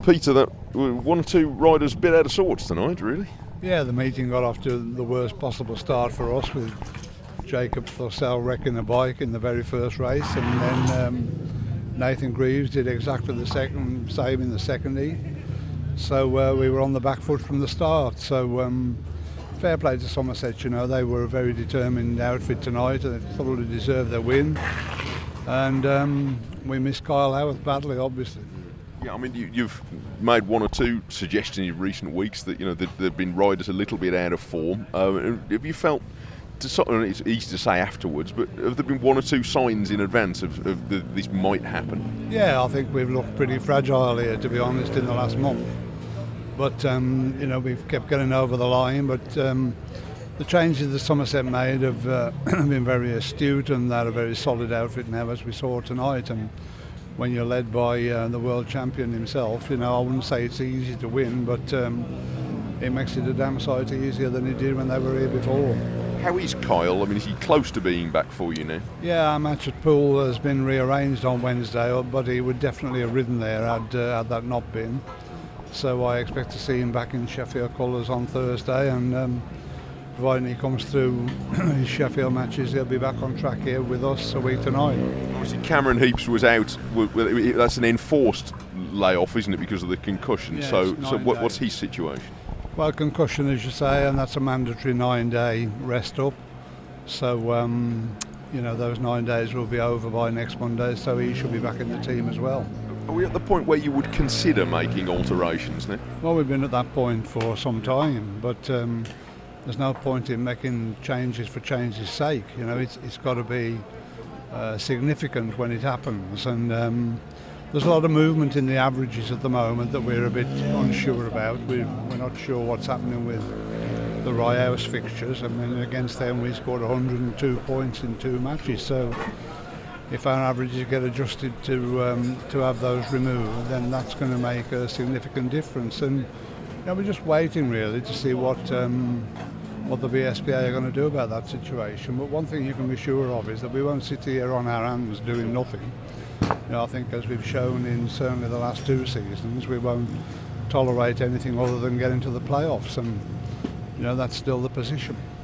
Peter, that one or two riders a bit out of sorts tonight, really. Yeah, the meeting got off to the worst possible start for us, with Jacob Thurcell wrecking the bike in the very first race, and then Nathan Greaves did exactly the same in the second heat. So we were on the back foot from the start. So fair play to Somerset, you know, they were a very determined outfit tonight and they thoroughly deserved their win. And we missed Kyle Howarth badly, obviously. Yeah, I mean, you've made one or two suggestions in recent weeks that, you know, there've been riders a little bit out of form. Have you felt, it's easy to say afterwards, but have there been one or two signs in advance of this might happen? Yeah, I think we've looked pretty fragile here, to be honest, in the last month. But, you know, we've kept getting over the line, but the changes that Somerset made have been very astute, and they're a very solid outfit now, as we saw tonight. And when you're led by the world champion himself, you know, I wouldn't say it's easy to win, but it makes it a damn sight easier than it did when they were here before. How is Kyle? I mean, is he close to being back for you now? Yeah, our match at Poole has been rearranged on Wednesday, but he would definitely have ridden there had that not been. So I expect to see him back in Sheffield colours on Thursday, and providing he comes through his Sheffield matches, he'll be back on track here with us a week tonight. Obviously Cameron Heaps was out. That's an enforced layoff, isn't it, because of the concussion? Yeah, so what's his situation? Well, concussion, as you say, and that's a mandatory 9-day rest up. So you know, those 9 days will be over by next Monday, so he should be back in the team as well. Are we at the point where you would consider making alterations now? Well, we've been at that point for some time, but there's no point in making changes for change's sake. You know, it's got to be significant when it happens, and there's a lot of movement in the averages at the moment that we're a bit unsure about. We're not sure what's happening with the Rye House fixtures. I mean, against them we scored 102 points in 2 matches, so if our averages get adjusted to have those removed, then that's going to make a significant difference. And you know, we're just waiting really to see what the VSPA are going to do about that situation. But one thing you can be sure of is that we won't sit here on our hands doing nothing. You know, I think, as we've shown in certainly the last 2 seasons, we won't tolerate anything other than getting to the playoffs, and you know, that's still the position.